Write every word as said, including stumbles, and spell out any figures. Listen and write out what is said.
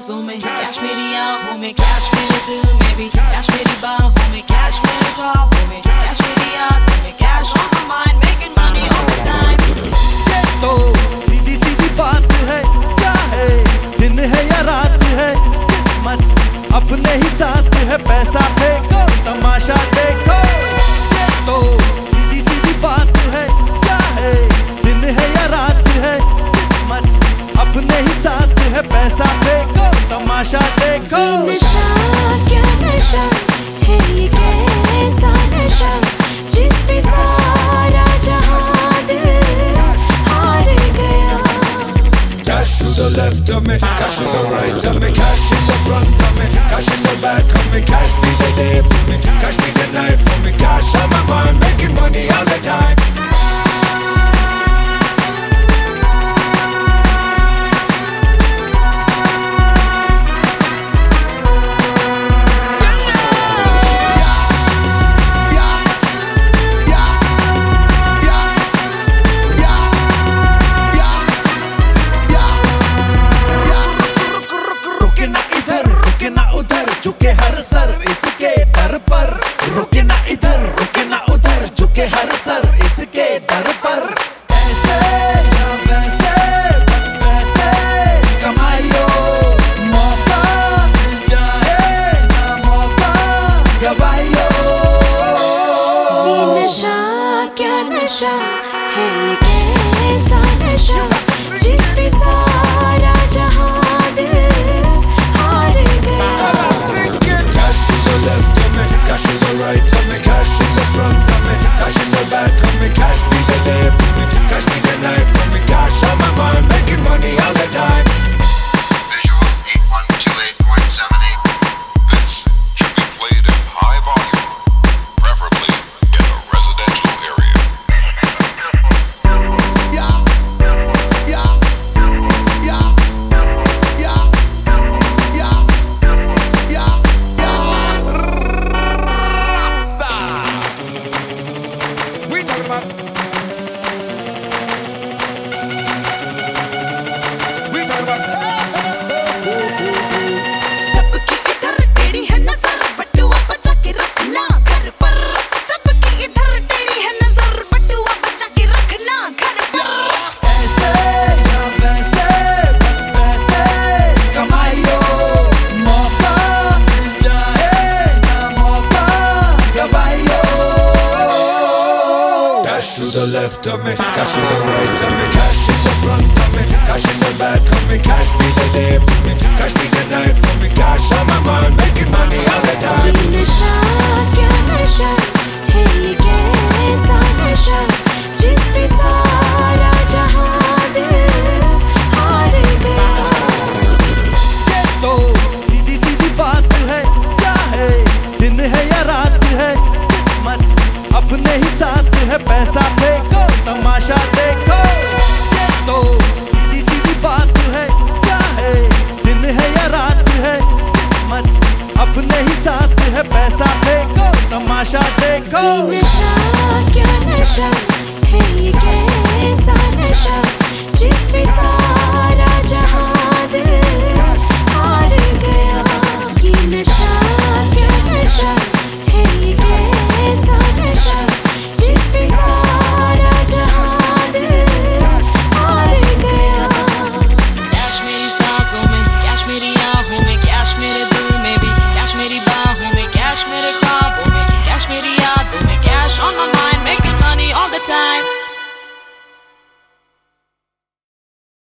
सांसों में, कैश मेरी आँखों में, कैश मेरे दिल में भी, कैश मेरी बाहों में, कैश मेरे ख्वाबों में, कैश मेरी आँखों में, cash on my mind, making money all the time. ये तो सीधी सीधी बात है, चाहे दिन है या रात है, किस्मत अपने ही साथ है, पैसा फेंको तमाशा देखो. ये तो सीधी सीधी बात है, चाहे दिन है या रात है, किस्मत अपने ही साथ है, पैसा फेंको तमाशा देखो. नशा क्या नशा है ये, कैसा नशा जिस पे सारा जहां दिल हार गया. Cash to the left of me, cash to the right of me, cash in the front of me, cash in the back of me, cash me the day for me, cash me the night for me, cash on my mind, making money all the time. झुके हर sir इसके दर पर, रुके ना इधर रुके ना उधर, झुके हर सर इसके दर पर. ऐसे या वैसे बस पैसे कमाइयो, मौका मिल जाए ना मौका गवाइयो. ये नशा क्या नशा है ये, कैसा नशा जिस पे सारा जहां दिल हार गया. Left of me, cash in the right of me, cash in the front of me, cash in the back of me, cash me the day for me, cash me the night for me, cash on my mind, making money all the time. Visual eight one two eight point seven eight. This should be played in high volume, preferably in a residential area. Yeah, yeah, yeah, yeah, yeah, yeah. सबकी इधर टेढ़ी है नजर, बटुआ बचा के रखना घर पर. सबकी इधर टेढ़ी है नजर, बटुआ बचा के रखना घर पर. ऐसे या वैसे बस पैसे कमाइयो, मौका मिल जाए ना मौका गवाइयो. Cash to the left of me, cash to the right of me, cash in the front of me, cash in the back of me, cash me the day for me, cash me the night for me, cash on my mind, making money all the time. ये नशा क्या नशा है ये, कैसा नशा जिस पे सारा जहां दिल हार गया. ये तो सीधी सीधी बात है, चाहे दिन है या रात है, किस्मत अपने ही साथ है, पैसा फेंको तमाशा देखो. ये तो सीधी सीधी बात है, चाहे दिन है या रात है, किस्मत अपने ही साथ है, पैसा फेंको तमाशा देखो.